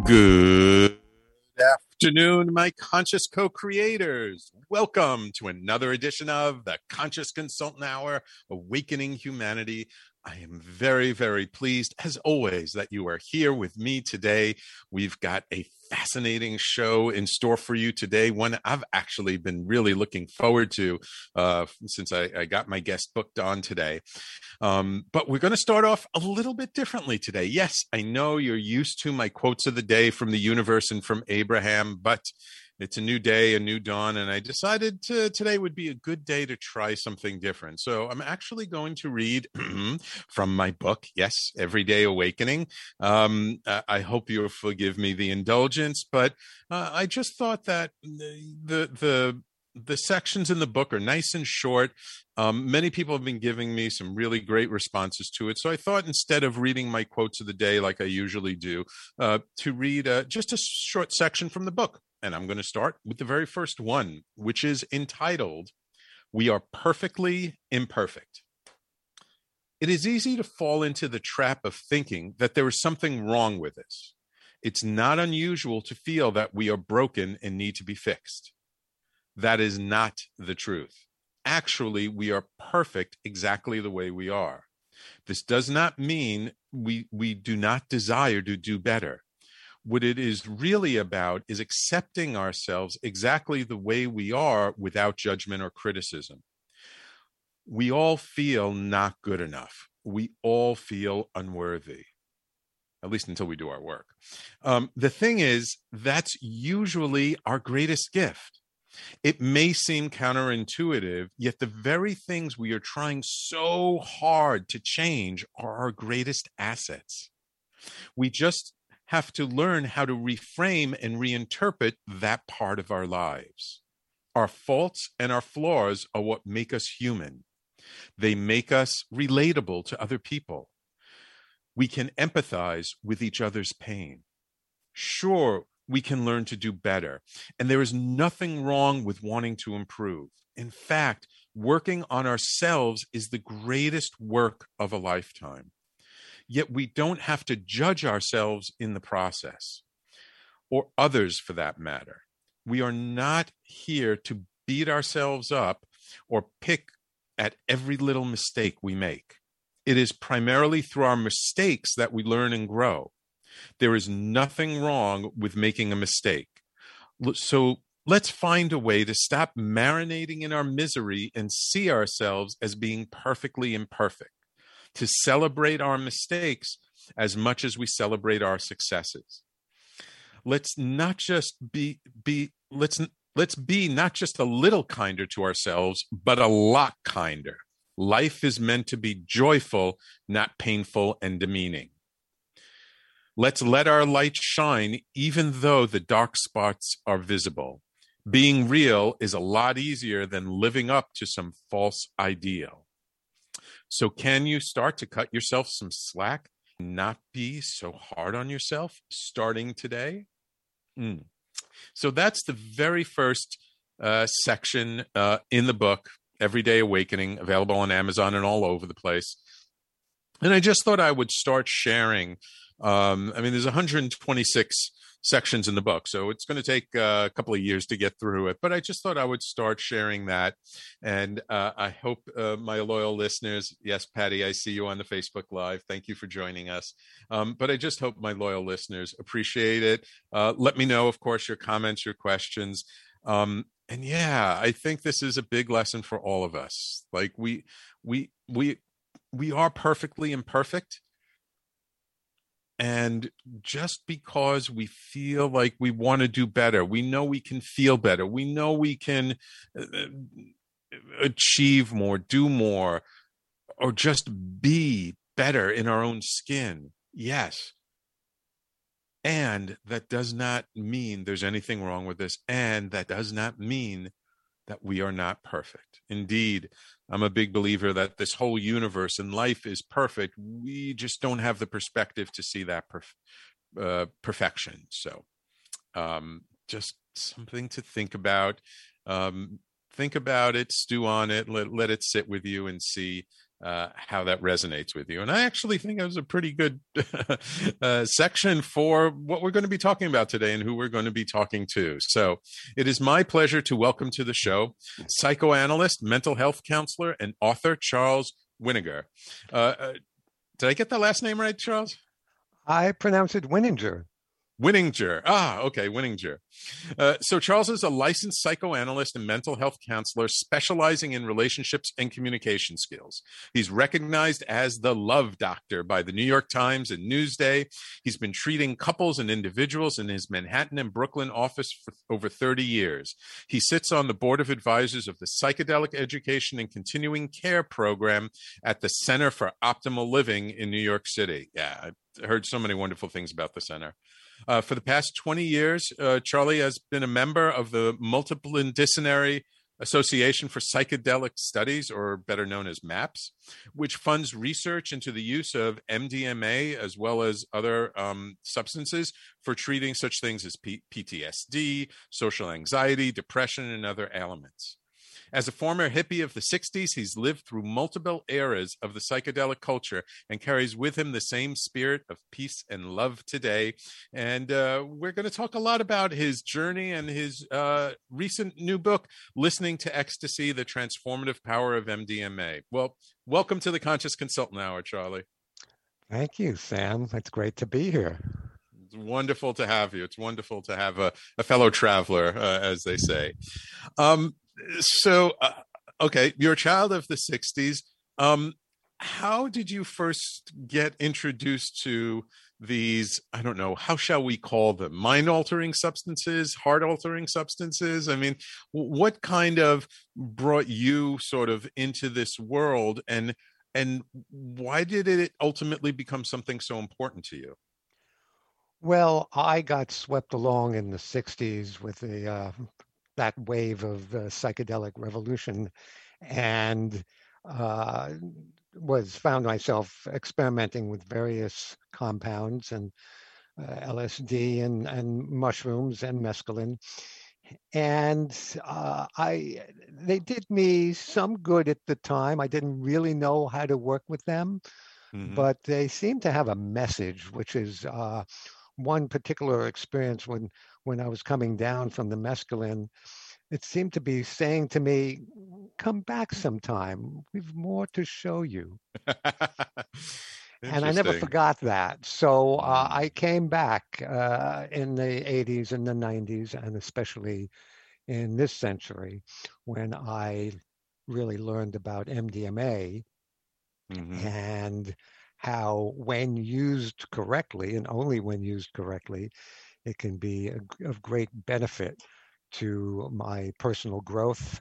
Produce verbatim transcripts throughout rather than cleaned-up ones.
Good afternoon, my conscious co-creators. Welcome to another edition of the Conscious Consultant Hour, Awakening Humanity. I am very, very pleased, as always, that you are here with me today. We've got a fascinating show in store for you today, one I've actually been really looking forward to uh, since I, I got my guest booked on today. Um, but we're going to start off a little bit differently today. Yes, I know you're used to my quotes of the day from the universe and from Abraham, but it's a new day, a new dawn, and I decided to, today would be a good day to try something different. So I'm actually going to read from my book, yes, Everyday Awakening. Um, I hope you'll forgive me the indulgence, but uh, I just thought that the the the sections in the book are nice and short. Um, many people have been giving me some really great responses to it. So I thought instead of reading my quotes of the day like I usually do, uh, to read uh, just a short section from the book. And I'm going to start with the very first one, which is entitled, "We Are Perfectly Imperfect." It is easy to fall into the trap of thinking that there is something wrong with us. It's not unusual to feel that we are broken and need to be fixed. That is not the truth. Actually, we are perfect exactly the way we are. This does not mean we, we do not desire to do better. What it is really about is accepting ourselves exactly the way we are without judgment or criticism. We all feel not good enough. We all feel unworthy, at least until we do our work. Um, the thing is, that's usually our greatest gift. It may seem counterintuitive, yet the very things we are trying so hard to change are our greatest assets. We just have to learn how to reframe and reinterpret that part of our lives. Our faults and our flaws are what make us human. They make us relatable to other people. We can empathize with each other's pain. Sure, we can learn to do better, and there is nothing wrong with wanting to improve. In fact, working on ourselves is the greatest work of a lifetime. Yet we don't have to judge ourselves in the process, or others for that matter. We are not here to beat ourselves up or pick at every little mistake we make. It is primarily through our mistakes that we learn and grow. There is nothing wrong with making a mistake. So let's find a way to stop marinating in our misery and see ourselves as being perfectly imperfect, to celebrate our mistakes as much as we celebrate our successes. Let's not just be, be let's, let's be not just a little kinder to ourselves, but a lot kinder. Life is meant to be joyful, not painful and demeaning. Let's let our light shine even though the dark spots are visible. Being real is a lot easier than living up to some false ideal. So can you start to cut yourself some slack, not be so hard on yourself starting today? Mm. So that's the very first uh, section uh, in the book, Everyday Awakening, available on Amazon and all over the place. And I just thought I would start sharing. Um, I mean, there's one hundred twenty-six sections in the book, so it's going to take uh, a couple of years to get through it. But I just thought I would start sharing that. And uh, I hope uh, my loyal listeners, yes, Patty, I see you on the Facebook Live. Thank you for joining us. Um, but I just hope my loyal listeners appreciate it. Uh, let me know, of course, your comments, your questions. Um, and yeah, I think this is a big lesson for all of us. Like we, we, we, we are perfectly imperfect. And just because we feel like we want to do better, we know we can feel better, we know we can achieve more, do more, or just be better in our own skin. Yes. And that does not mean there's anything wrong with this. And that does not mean that we are not perfect. Indeed, I'm a big believer that this whole universe and life is perfect. We just don't have the perspective to see that perf- uh, perfection. So um, just something to think about. Um, think about it, stew on it, let, let it sit with you and see uh, how that resonates with you. And I actually think it was a pretty good uh, section for what we're going to be talking about today and who we're going to be talking to. So it is my pleasure to welcome to the show psychoanalyst, mental health counselor, and author Charles Winninger. Uh, uh, did I get that last name right, Charles? I pronounce it Winninger. Winninger. Ah, okay, Winninger. Uh, so Charles is a licensed psychoanalyst and mental health counselor specializing in relationships and communication skills. He's recognized as the Love Doctor by the New York Times and Newsday. He's been treating couples and individuals in his Manhattan and Brooklyn office for over thirty years. He sits on the board of advisors of the Psychedelic Education and Continuing Care Program at the Center for Optimal Living in New York City. Yeah, I heard so many wonderful things about the center. Uh, for the past twenty years, uh, Charlie has been a member of the Multidisciplinary Association for Psychedelic Studies, or better known as MAPS, which funds research into the use of M D M A as well as other um, substances for treating such things as P- PTSD, social anxiety, depression, and other ailments. As a former hippie of the sixties, he's lived through multiple eras of the psychedelic culture and carries with him the same spirit of peace and love today. And uh, we're going to talk a lot about his journey and his uh, recent new book, Listening to Ecstasy, The Transformative Power of M D M A. Well, welcome to the Conscious Consultant Hour, Charlie. Thank you, Sam. It's great to be here. It's wonderful to have you. It's wonderful to have a, a fellow traveler, uh, as they say. Um, So, uh, okay, you're a child of the sixties. Um, how did you first get introduced to these, I don't know, how shall we call them? Mind-altering substances, heart-altering substances? I mean, what kind of brought you sort of into this world, and and why did it ultimately become something so important to you? Well, I got swept along in the sixties with the uh, that wave of the psychedelic revolution, and uh, was found myself experimenting with various compounds and uh, L S D and, and mushrooms and mescaline. And uh, I, they did me some good at the time. I didn't really know how to work with them, Mm-hmm. but they seem to have a message, which is uh, one particular experience when when I was coming down from the mescaline. It seemed to be saying to me, come back sometime. We've more to show you. And I never forgot that. So uh, I came back uh, in the eighties and the nineties, and especially in this century, when I really learned about M D M A. Mm-hmm. And how, when used correctly, and only when used correctly, it can be a, of great benefit to my personal growth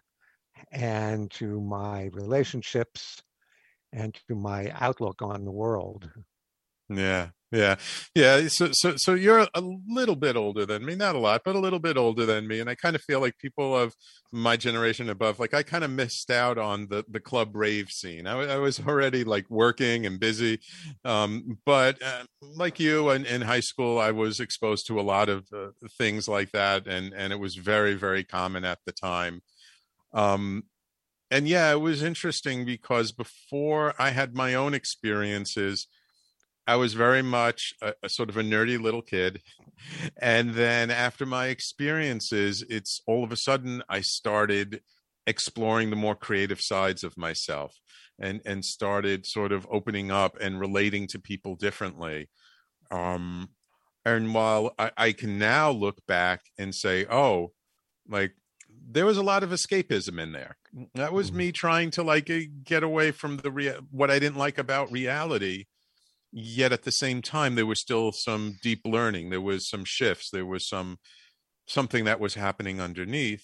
and to my relationships and to my outlook on the world. Yeah, yeah, yeah. So, so, so you're a little bit older than me, not a lot, but a little bit older than me. And I kind of feel like people of my generation above, like I kind of missed out on the, the club rave scene. I, I was already like working and busy. Um, but uh, like you in, in high school, I was exposed to a lot of uh, things like that. And, and it was very, very common at the time. Um, and yeah, it was interesting because before I had my own experiences, I was very much a, a sort of a nerdy little kid. And then after my experiences, it's all of a sudden I started exploring the more creative sides of myself and, and started sort of opening up and relating to people differently. Um, and while I, I can now look back and say, oh, like, there was a lot of escapism in there. That was me trying to like get away from the rea- what I didn't like about reality. Yet at the same time, there was still some deep learning. There was some shifts. There was some something that was happening underneath.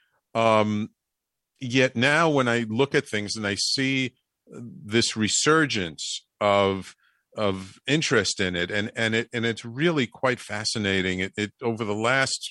Um, yet now, when I look at things and I see this resurgence of of interest in it, and and it and it's really quite fascinating. It, it over the last,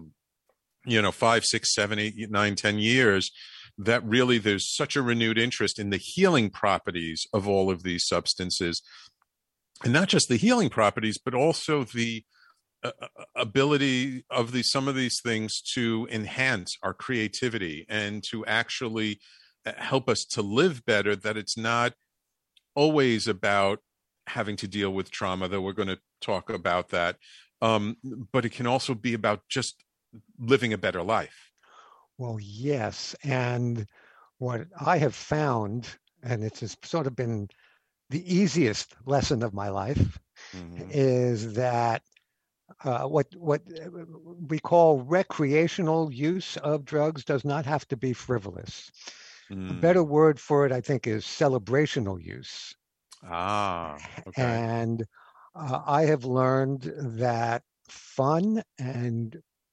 you know, five, six, seven, eight, nine, ten years, that really there's such a renewed interest in the healing properties of all of these substances. And not just the healing properties, but also the uh, ability of these some of these things to enhance our creativity and to actually help us to live better, that it's not always about having to deal with trauma, though we're going to talk about that. Um, but it can also be about just living a better life. Well, yes. And what I have found, and it's just sort of been the easiest lesson of my life, mm-hmm. is that uh, what what we call recreational use of drugs does not have to be frivolous. Mm. A better word for it, I think, is celebrational use. Ah, okay. And uh, I have learned that fun and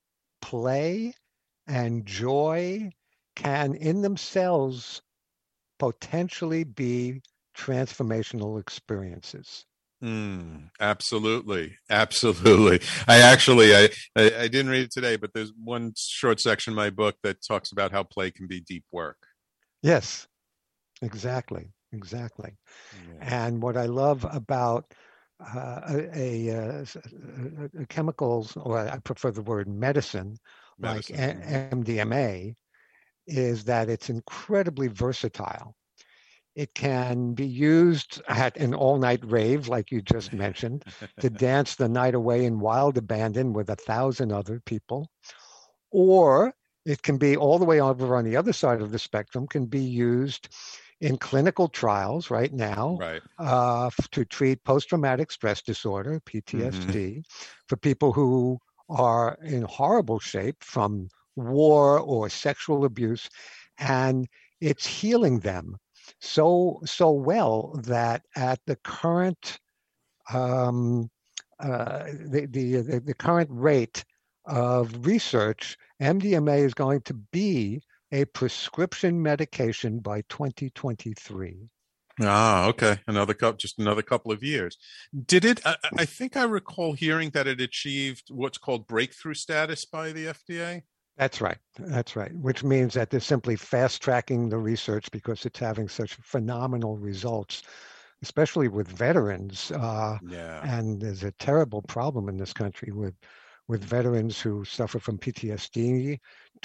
play and joy can in themselves potentially be transformational experiences. Mm, absolutely. Absolutely. I actually, I, I, I didn't read it today, but there's one short section in my book that talks about how play can be deep work. Yes, exactly. Exactly. Yeah. And what I love about uh, a, a, a, a chemicals, or I prefer the word medicine, medicine. like a- M D M A, is that it's incredibly versatile. It can be used at an all-night rave, like you just mentioned, to dance the night away in wild abandon with a thousand other people. Or it can be all the way over on the other side of the spectrum, can be used in clinical trials right now right. uh, to treat post-traumatic stress disorder, P T S D, mm-hmm. for people who are in horrible shape from war or sexual abuse. And it's healing them so so well that at the current um, uh, the, the the current rate of research, M D M A is going to be a prescription medication by twenty twenty-three. Ah, okay. Another couple, just another couple of years. Did it? I, I think I recall hearing that it achieved what's called breakthrough status by the F D A. That's right. That's right. Which means that they're simply fast tracking the research because it's having such phenomenal results, especially with veterans. Uh, yeah. And there's a terrible problem in this country with with veterans who suffer from P T S D.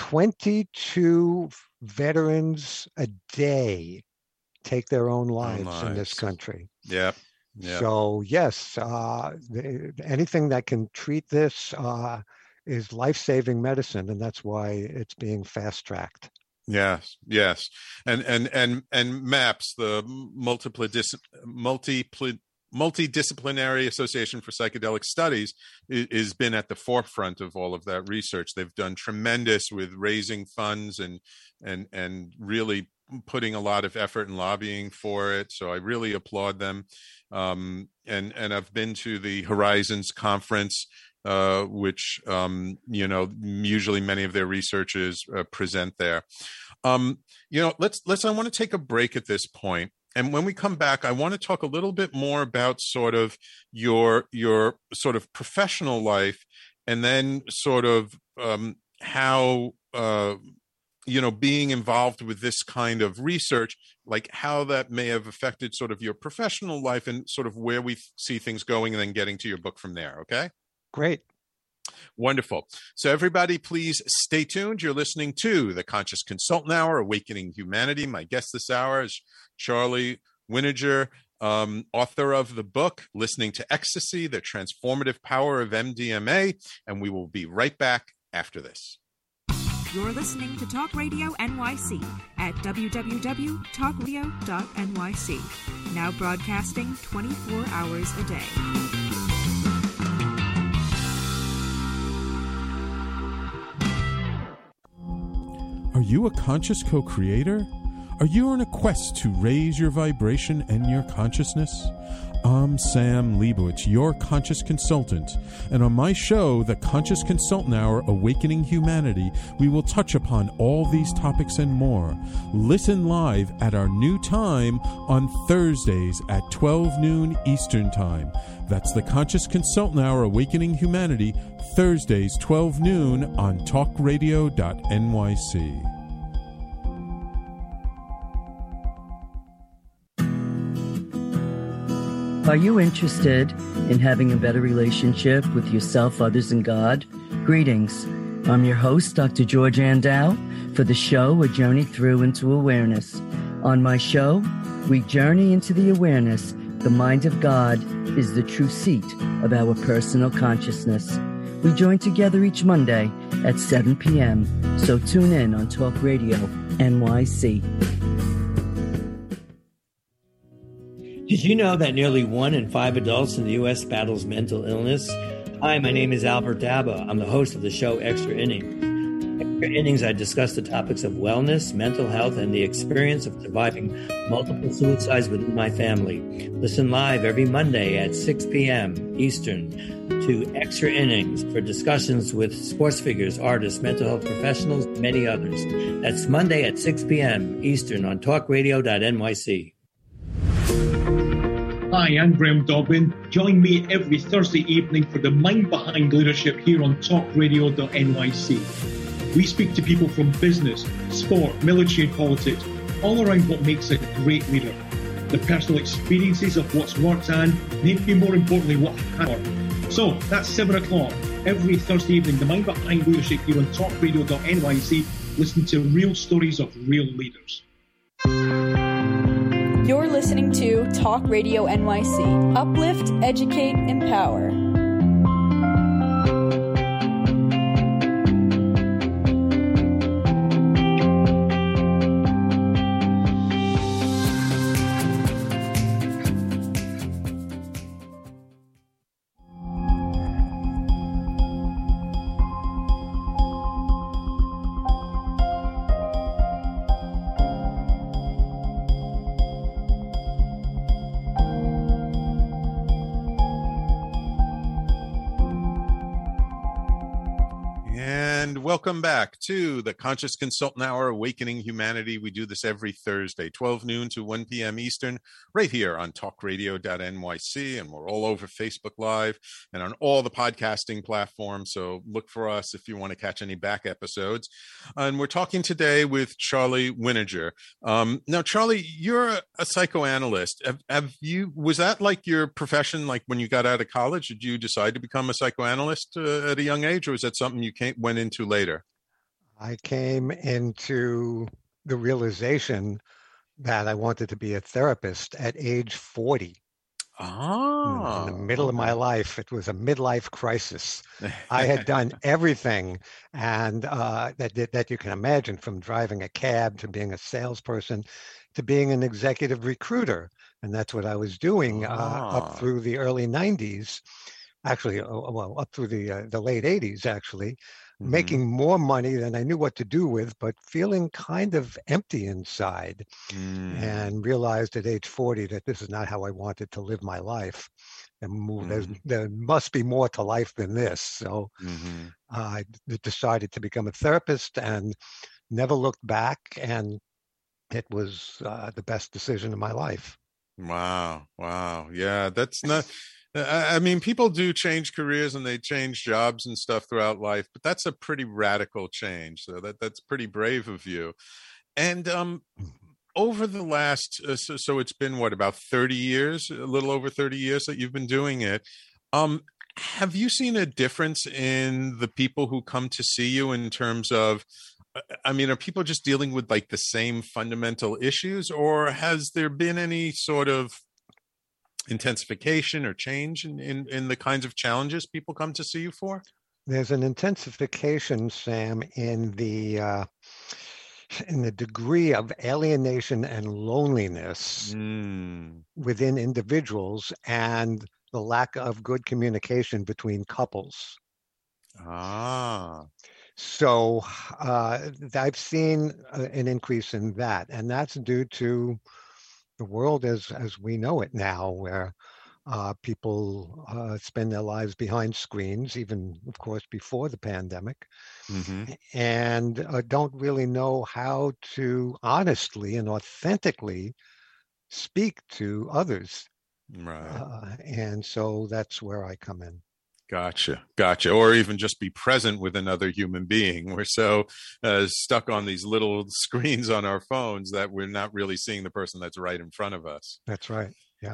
twenty-two veterans a day take their own lives, own lives. in this country. Yeah. yeah. So yes, uh, the, anything that can treat this uh, is life-saving medicine, and that's why it's being fast-tracked. Yes, yes, and and and and MAPS, the multiple multiple Multidisciplinary Association for Psychedelic Studies, has been at the forefront of all of that research. They've done tremendous with raising funds and and and really putting a lot of effort and lobbying for it. So I really applaud them. Um, and and I've been to the Horizons conference, uh, which um, you know usually many of their researchers uh, present there. Um, you know, let's let's. I want to take a break at this point. And when we come back, I want to talk a little bit more about sort of your your sort of professional life, and then sort of um, how uh, you know being involved with this kind of research, like how that may have affected sort of your professional life, and sort of where we see things going, and then getting to your book from there. Okay? Great. Wonderful. So everybody, please stay tuned. You're listening to the Conscious Consultant Hour, Awakening Humanity. My guest this hour is Charlie Winninger, um, author of the book, Listening to Ecstasy, The Transformative Power of M D M A. And we will be right back after this. You're listening to Talk Radio N Y C at w w w dot talk radio dot n y c. Now broadcasting twenty-four hours a day. Are you a conscious co-creator? Are you on a quest to raise your vibration and your consciousness? I'm Sam Leibowitz, your conscious consultant, and on my show, The Conscious Consultant Hour, Awakening Humanity, we will touch upon all these topics and more. Listen live at our new time on Thursdays at twelve noon Eastern Time. That's The Conscious Consultant Hour, Awakening Humanity, Thursdays, twelve noon on talk radio dot n y c. Are you interested in having a better relationship with yourself, others, and God? Greetings. I'm your host, Doctor George Andow, for the show A Journey Through into Awareness. On my show, we journey into the awareness the mind of God is the true seat of our personal consciousness. We join together each Monday at seven p.m., so tune in on Talk Radio N Y C. Did you know that nearly one in five adults in the U S battles mental illness? Hi, my name is Albert Daba. I'm the host of the show Extra Innings. Extra Innings, I discuss the topics of wellness, mental health, and the experience of surviving multiple suicides within my family. Listen live every Monday at six p.m. Eastern to Extra Innings for discussions with sports figures, artists, mental health professionals, and many others. That's Monday at six p.m. Eastern on talk radio dot N Y C. Hi, I'm Graham Dobbin. Join me every Thursday evening for the Mind Behind Leadership here on talk radio dot N Y C. We speak to people from business, sport, military and politics, all around what makes a great leader. The personal experiences of what's worked and, maybe more importantly, what hasn't worked. So, that's seven o'clock every Thursday evening, the Mind Behind Leadership here on talk radio dot N Y C. Listen to real stories of real leaders. You're listening to Talk Radio N Y C. Uplift, educate, empower. Welcome back to the Conscious Consultant Hour, Awakening Humanity. We do this every Thursday, twelve noon to one p.m. Eastern, right here on talk radio dot N Y C. And we're all over Facebook Live and on all the podcasting platforms. So look for us if you want to catch any back episodes. And we're talking today with Charlie Wininger. Um, now, Charlie, you're a psychoanalyst. Have, have you, was that like your profession, like when you got out of college? Did you decide to become a psychoanalyst uh, at a young age, or was that something you came, went into later? I came into the realization that I wanted to be a therapist at age forty. Oh. In the middle of my life, it was a midlife crisis. I had done everything and uh, that, that you can imagine, from driving a cab to being a salesperson to being an executive recruiter. And that's what I was doing uh, oh. up through the early nineties, actually, well, up through the, uh, the late eighties, actually. Mm-hmm. Making more money than I knew what to do with, but feeling kind of empty inside, mm. and realized at age forty that this is not how I wanted to live my life. And mm. there must be more to life than this. So mm-hmm. uh, I decided to become a therapist and never looked back. And it was uh, the best decision of my life. Wow. Wow. Yeah, that's not... I mean, people do change careers and they change jobs and stuff throughout life, but that's a pretty radical change. So that that's pretty brave of you. And um, over the last, uh, so, so it's been what, about thirty years, a little over thirty years that you've been doing it. Um, have you seen a difference in the people who come to see you in terms of, I mean, are people just dealing with like the same fundamental issues, or has there been any sort of intensification or change in, in, in the kinds of challenges people come to see you for? There's an intensification, Sam, in the uh, in the degree of alienation and loneliness mm. within individuals, and the lack of good communication between couples. Ah. So uh, I've seen an increase in that, and that's due to the world as as we know it now, where uh, people uh, spend their lives behind screens, even, of course, before the pandemic, mm-hmm. and uh, don't really know how to honestly and authentically speak to others. Right. Uh, and so that's where I come in. Gotcha. Gotcha. Or even just be present with another human being. We're so uh, stuck on these little screens on our phones that we're not really seeing the person that's right in front of us. That's right. Yeah.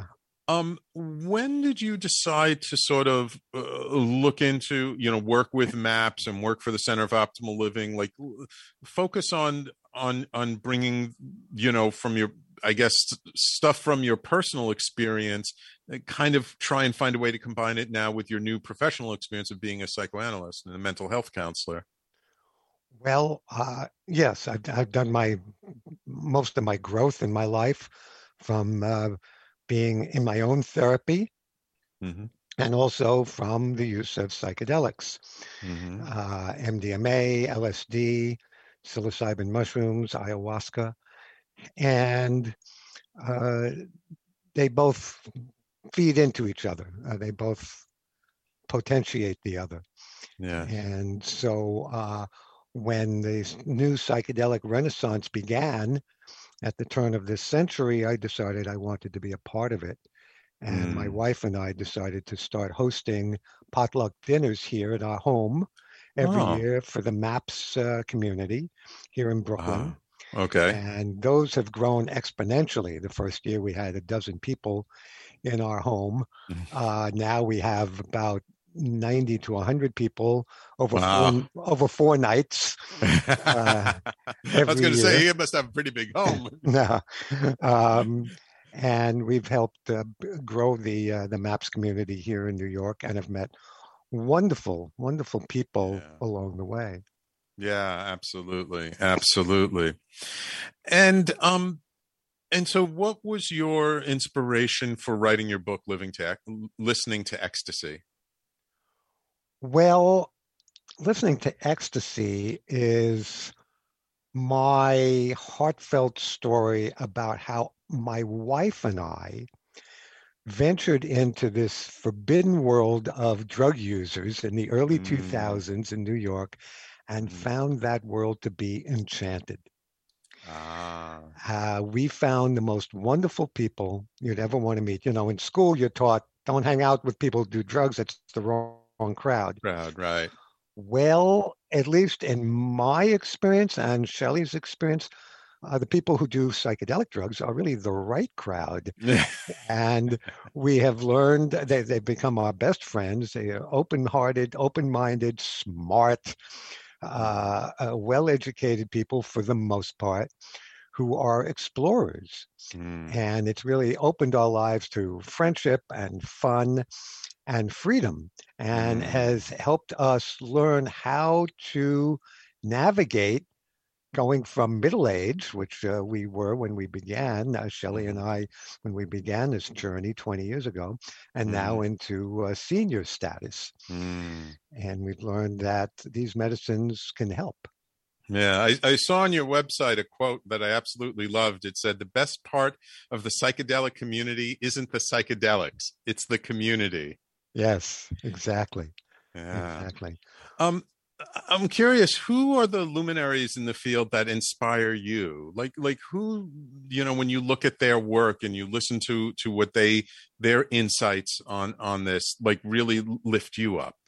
Um, when did you decide to sort of uh, look into, you know, work with MAPS and work for the Center of Optimal Living, like focus on, on, on bringing, you know, from your, I guess, stuff from your personal experience, kind of try and find a way to combine it now with your new professional experience of being a psychoanalyst and a mental health counselor? Well, uh, yes, I've, I've done my most of my growth in my life from uh, being in my own therapy, mm-hmm. and also from the use of psychedelics, mm-hmm. uh, M D M A, L S D, psilocybin mushrooms, ayahuasca, and uh, they both feed into each other. Uh, they both potentiate the other. Yeah. And so uh, when the new psychedelic renaissance began at the turn of this century, I decided I wanted to be a part of it. And mm. my wife and I decided to start hosting potluck dinners here at our home every oh. year for the MAPS uh, community here in Brooklyn. Wow. Okay. And those have grown exponentially. The first year we had a dozen people in our home. Uh, now we have about ninety to one hundred people over wow. four over four nights. Uh, I was going to say you must have a pretty big home. No, um, and we've helped uh, grow the uh, the MAPS community here in New York, and have met wonderful, wonderful people yeah. along the way. Yeah, absolutely, absolutely. And um, and so, what was your inspiration for writing your book, "Living to Listening to Ecstasy"? Well, listening to ecstasy is my heartfelt story about how my wife and I ventured into this forbidden world of drug users in the early mm. two thousands in New York and mm. found that world to be enchanted. Ah. Uh, we found the most wonderful people you'd ever want to meet. You know, in school, you're taught, don't hang out with people who do drugs. That's the wrong crowd. Crowd, right. Well, at least in my experience and Shelley's experience, uh, the people who do psychedelic drugs are really the right crowd. And we have learned, they, they've become our best friends. They are open-hearted, open-minded, smart, uh, uh, well-educated people for the most part, who are explorers. Mm. And it's really opened our lives to friendship and fun and freedom, and mm. has helped us learn how to navigate going from middle age, which uh, we were when we began, uh, Shelley and I, when we began this journey twenty years ago, and mm. now into uh, senior status. Mm. And we've learned that these medicines can help. Yeah, I, I saw on your website a quote that I absolutely loved. It said, the best part of the psychedelic community isn't the psychedelics, it's the community. Yes, exactly. Yeah. Exactly. Um, I'm curious, who are the luminaries in the field that inspire you? Like, like who, you know, when you look at their work and you listen to, to what they, their insights on, on this, like really lift you up?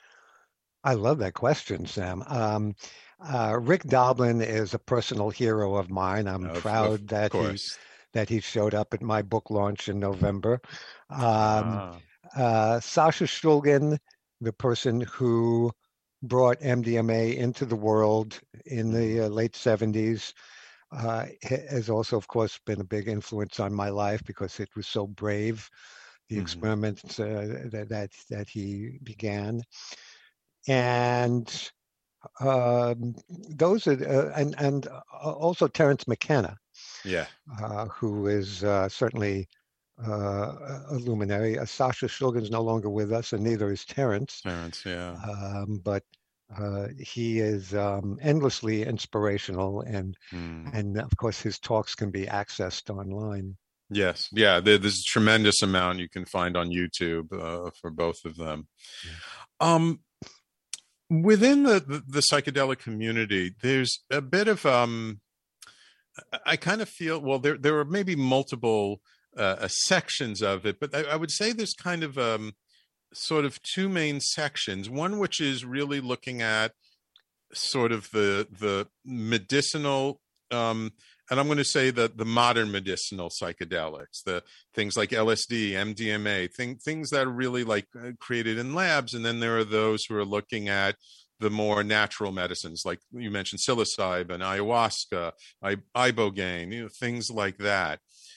I love that question, Sam. Um, uh, Rick Doblin is a personal hero of mine. I'm of, proud of that he, that he showed up at my book launch in November. Um, ah. Uh, Sasha Shulgin, the person who brought M D M A into the world in the uh, late seventies, uh, has also, of course, been a big influence on my life because it was so brave, the mm-hmm. experiments uh, that, that that he began. And um, those are, uh, and, and also Terence McKenna, yeah, uh, who is uh, certainly uh, a luminary. Uh, Sasha Shulgin is no longer with us, and neither is Terence. Terence, yeah. Um, but uh, he is um, endlessly inspirational, and mm. and of course his talks can be accessed online. Yes, yeah. There, there's a tremendous amount you can find on YouTube uh, for both of them. Yeah. Um, within the, the the psychedelic community, there's a bit of um, I kind of feel well. There there are maybe multiple Uh, sections of it, but I, I would say there's kind of um, sort of two main sections. One which is really looking at sort of the the medicinal um, and I'm going to say that the modern medicinal psychedelics, the things like L S D, M D M A, thing, things that are really like created in labs. And then there are those who are looking at the more natural medicines, like you mentioned psilocybin, ayahuasca, ibogaine, you know, things like that.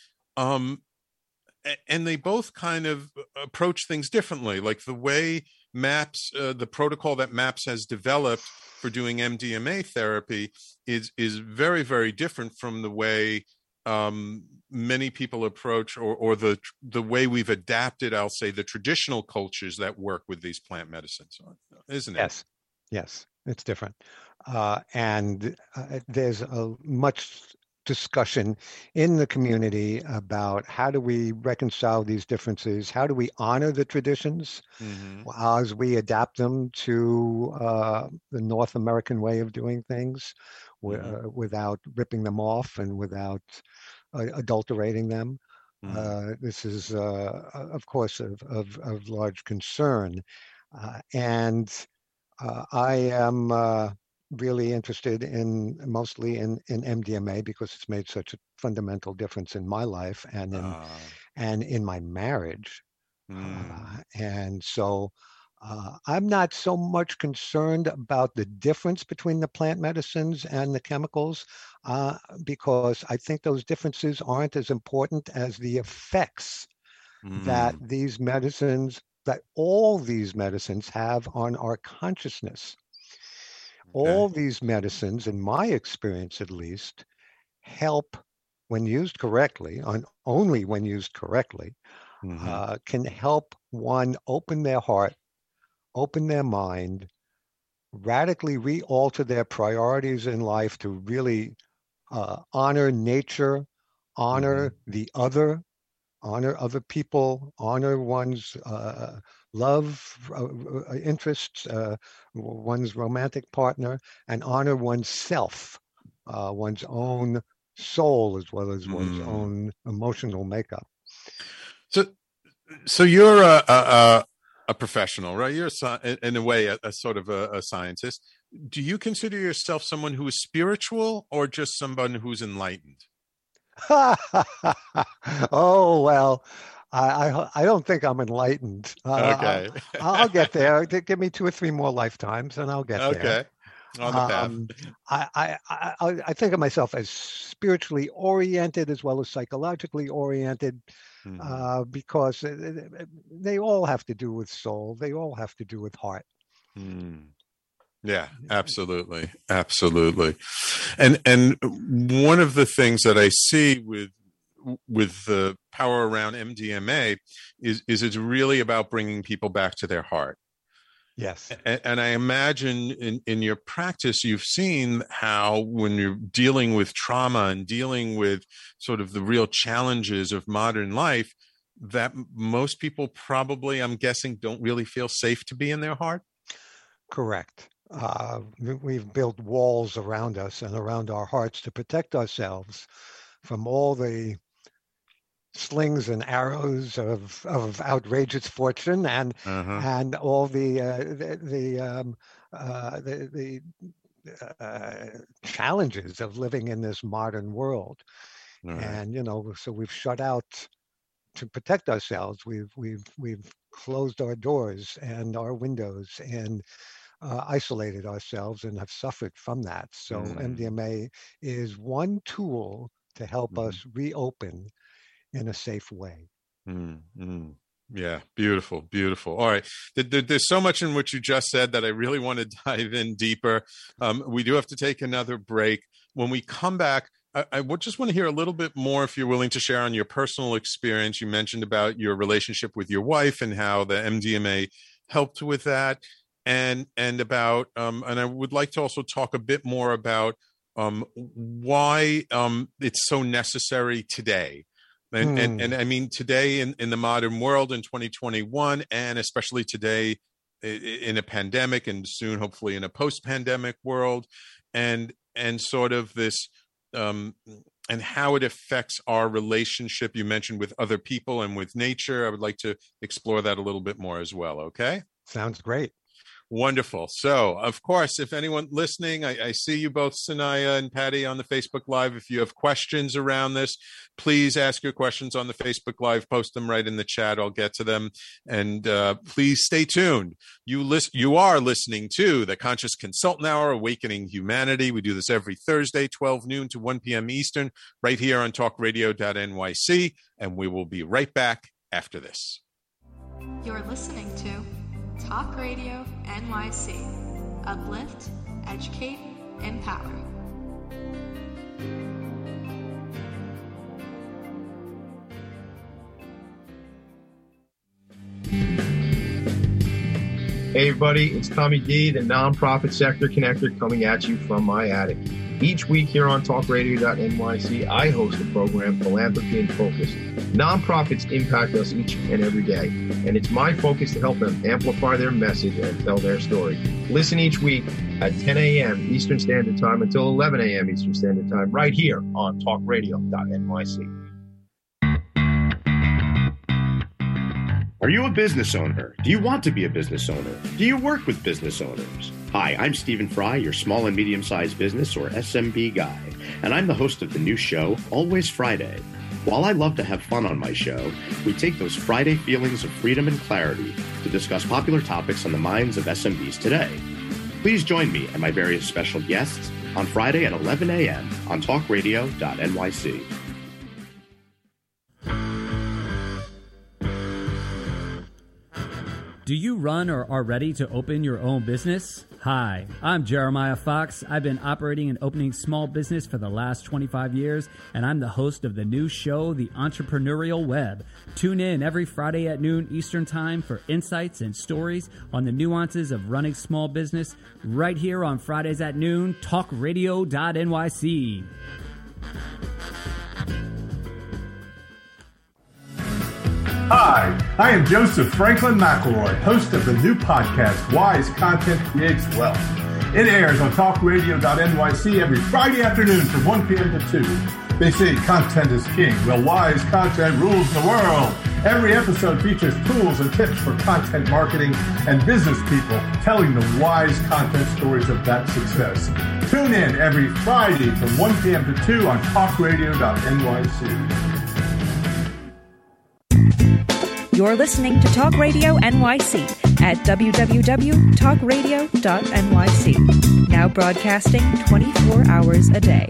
Um, and they both kind of approach things differently. Like the way MAPS, uh, the protocol that MAPS has developed for doing M D M A therapy is is very, very different from the way um, many people approach, or or the the way we've adapted, I'll say, the traditional cultures that work with these plant medicines, isn't it? Yes, yes, it's different. Uh, and uh, there's a much discussion in the community about how do we reconcile these differences? How do we honor the traditions mm-hmm. as we adapt them to uh, the North American way of doing things mm-hmm. uh, without ripping them off and without uh, adulterating them? Mm-hmm. Uh, this is, uh, of course, of, of, of large concern. Uh, and uh, I am uh, really interested in mostly in, in M D M A because it's made such a fundamental difference in my life and in uh. and in my marriage. Mm. Uh, and so uh, I'm not so much concerned about the difference between the plant medicines and the chemicals uh, because I think those differences aren't as important as the effects mm. that these medicines, that all these medicines have on our consciousness. Okay. All these medicines, in my experience at least, help when used correctly, on only when used correctly, mm-hmm. uh, can help one open their heart, open their mind, radically re-alter their priorities in life to really uh, honor nature, honor mm-hmm. the other, honor other people, honor one's uh, love, uh, interests, uh, one's romantic partner, and honor oneself, uh, one's own soul, as well as one's mm. own emotional makeup. So, so you're a a, a professional, right? You're a, in a way a, a sort of a, a scientist. Do you consider yourself someone who is spiritual, or just someone who's enlightened? Oh, well, I, I I don't think I'm enlightened. Uh, okay. I'll, I'll get there. Give me two or three more lifetimes and I'll get okay. there. Okay. On the path. Um, I, I, I, I think of myself as spiritually oriented as well as psychologically oriented mm-hmm. uh, because they all have to do with soul. They all have to do with heart. Mm. Yeah, absolutely. Absolutely. And and one of the things that I see with with the power around M D M A is, is it's really about bringing people back to their heart. Yes. And, and I imagine in, in your practice, you've seen how when you're dealing with trauma and dealing with sort of the real challenges of modern life, that most people probably, I'm guessing, don't really feel safe to be in their heart. Correct. Uh, we've built walls around us and around our hearts to protect ourselves from all the slings and arrows of, of outrageous fortune and uh-huh. and all the uh, the the, um, uh, the, the uh, challenges of living in this modern world. Right. And you know, so we've shut out to protect ourselves. We've we've we've closed our doors and our windows and uh, isolated ourselves and have suffered from that. So mm. M D M A is one tool to help mm. us reopen in a safe way. Mm, mm. Yeah, beautiful, beautiful. All right. There, there's so much in what you just said that I really want to dive in deeper. Um, we do have to take another break. When we come back, I, I would just want to hear a little bit more, if you're willing to share, on your personal experience. You mentioned about your relationship with your wife and how the M D M A helped with that. And, and about, um, and I would like to also talk a bit more about um, why um, it's so necessary today. And, mm. and and I mean, today in, in the modern world in twenty twenty-one, and especially today in a pandemic and soon, hopefully, in a post-pandemic world, and and sort of this um, and how it affects our relationship, you mentioned, with other people and with nature. I would like to explore that a little bit more as well. Okay? Sounds great. Wonderful. So, of course, if anyone listening, I, I see you both, Sanaya and Patty, on the Facebook Live. If you have questions around this, please ask your questions on the Facebook Live. Post them right in the chat. I'll get to them. And uh, please stay tuned. You list, you are listening to the Conscious Consultant Hour, Awakening Humanity. We do this every Thursday, twelve noon to one p.m. Eastern, right here on talk radio dot N Y C. And we will be right back after this. You're listening to Talk Radio N Y C. Uplift, educate, empower. Hey everybody, it's Tommy D, the Nonprofit Sector Connector, coming at you from my attic. Each week here on talk radio dot N Y C, I host the program Philanthropy in Focus. Nonprofits impact us each and every day, and it's my focus to help them amplify their message and tell their story. Listen each week at ten a.m. Eastern Standard Time until eleven a.m. Eastern Standard Time, right here on talk radio dot N Y C. Are you a business owner? Do you want to be a business owner? Do you work with business owners? Hi, I'm Stephen Fry, your small and medium-sized business, or S M B guy, and I'm the host of the new show, Always Friday. While I love to have fun on my show, we take those Friday feelings of freedom and clarity to discuss popular topics on the minds of S M Bs today. Please join me and my various special guests on Friday at eleven a.m. on talk radio dot N Y C. Do you run or are ready to open your own business? Hi, I'm Jeremiah Fox. I've been operating and opening small business for the last twenty-five years, and I'm the host of the new show, The Entrepreneurial Web. Tune in every Friday at noon Eastern Time for insights and stories on the nuances of running small business right here on Fridays at noon, talk radio dot N Y C. Hi, I am Joseph Franklin McElroy, host of the new podcast, Wise Content Creates Wealth. It airs on talk radio dot N Y C every Friday afternoon from one p.m. to two. They say content is king. Well, wise content rules the world. Every episode features tools and tips for content marketing and business people telling the wise content stories of that success. Tune in every Friday from one p.m. to two on talk radio dot N Y C. You're listening to Talk Radio N Y C at w w w dot talk radio dot N Y C. Now broadcasting twenty-four hours a day.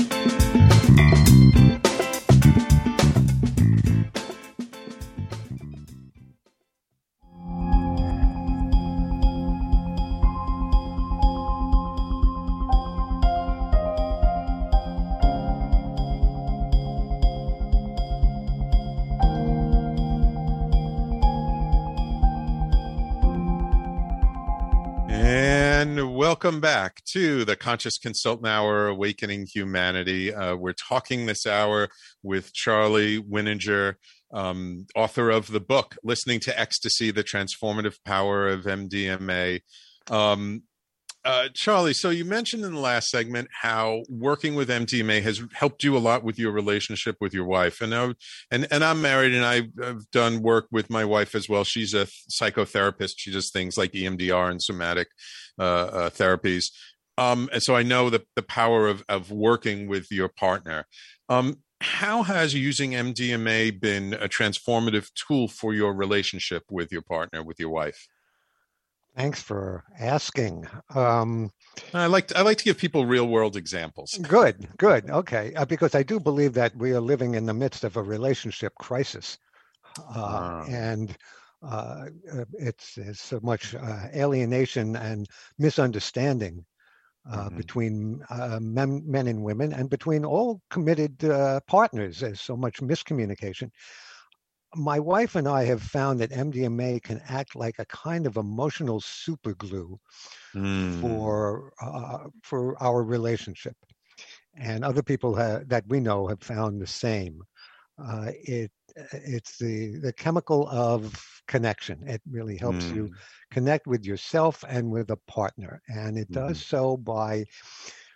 Welcome back to the Conscious Consultant Hour, Awakening Humanity. Uh, we're talking this hour with Charlie Wininger, um, author of the book, Listening to Ecstasy, The Transformative Power of M D M A. Um, uh, Charlie, so you mentioned in the last segment how working with M D M A has helped you a lot with your relationship with your wife. And, I, and, and I'm married, and I've done work with my wife as well. She's a psychotherapist. She does things like E M D R and somatic uh, uh, therapies. Um, and so I know the, the power of, of working with your partner. Um, how has using M D M A been a transformative tool for your relationship with your partner, with your wife? Thanks for asking. Um, I like to, I like to give people real world examples. Good, good. Okay. Uh, because I do believe that we are living in the midst of a relationship crisis. Uh, wow. And uh, it's, it's so much uh, alienation and misunderstanding uh, mm-hmm. between uh, men, men and women, and between all committed uh, partners. There's so much miscommunication. My wife and I have found that M D M A can act like a kind of emotional superglue mm. for uh, for our relationship, and other people ha- that we know have found the same. Uh, it it's the the chemical of connection. It really helps mm. you connect with yourself and with a partner, and it mm. does so by